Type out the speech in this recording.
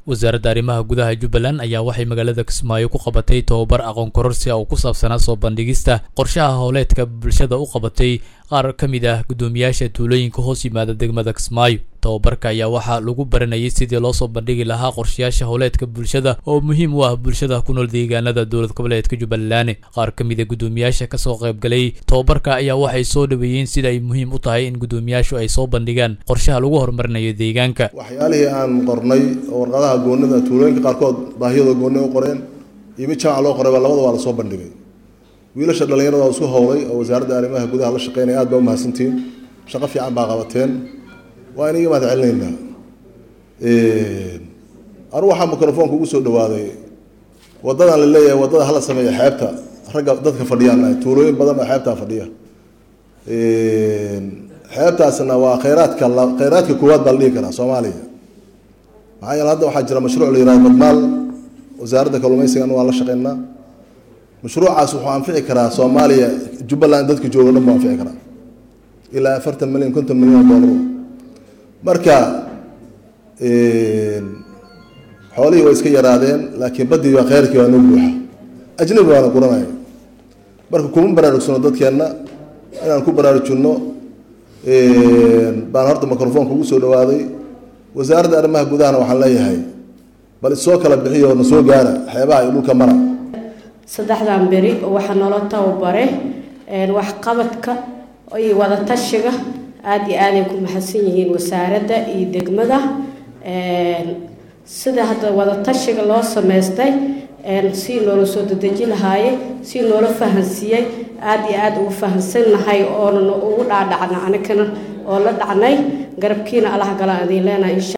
wasaaradda arrimaha gudaha Jubbaland ayaa waxay magaalada Kismaayo ku qabatay tababar aqoon kororsi oo ku saabsan soo bandhigista qorshaha hawleedka bulshada u qabatay qaar ka mid ah gudoomiyaasha tuulooyinka hoos yimaada degmada Kismaayo. tababarka ayaa waxaa lagu baranayay sidii loo soo bandhigi lahaa qorshayaasha hawleedka bulshada oo muhiim u ah bulshada ku nool deegaanada dowlad goboleedka Jubbaland. qaar ka mid ah gudoomiyaasha ka soo qayb galay tababarka ayaa waxay soo dhaweeyeen sida ay muhiim u tahay in gudoomiyaashu ay soo bandhigaan qorshaha lagu horumarinayo deegaanka. waxyaalihii aan qornay warqadaha goonnada tuulooyinka qaarkood baahiyada goonnada u qoreen iyo mid jamac loo qoray labada waa la soo bandhigay. wiilasha dhalinyarada oo isku howlay oo wasaaradda arrimaha gudaha la shaqeynay aad baa u mahadsantiin, shaqo fiican baa qabateen, waa inaga mahad celinaynaa. anu waxaa mikrofoonka ugu soo dhawaaday wadadan la leeyahay wadada hala sameeyo xeebta ragga dadka fadhiyaan tuulooyin badan oo xeebta fadhiya. xeebtaasna waa kheyraadka koowaad baa la dhihi karaa Soomaaliya. maxaa yeelay hadda waxaa jira mashruuc la yiraahdo badmaal, wasaaradda kalluumaysiga waa la shaqeynaa. mashruucaas wuxuu anfici karaa Soomaaliya, Jubbaland dadka jooga dhan buu anfici karaa ilaa 40 milyan 50 milyan dollar. marka xoolihii way iska yaraadeen laakiin badii waa khayrkii waa noo buuxa, ajnabi waana quranaya. marka kuma baraarugsano dadkeena inaan ku baraarujino baan horta mikrofoonka ugu soo dhawaaday. wasaaradda arrimaha gudahana waxaan leeyahay bal soo kala bixiyo na soo gaara xeebaha iyo dhulka mara. saddexdan beri waxa nolol tababare wax qabadka iyo wada tashiga aad iyo aad ay ku maxsan yihiin wasaaradda iyo degmada. sida hadda wada tashiga loo sameystay si loo soo dedeji lahaay, si loo fahansiiyay aad iyo aad ugu fahansanahay oo ugu dhaadhacna anakana oo la dhacnay garabkiina Allah gala adii leena.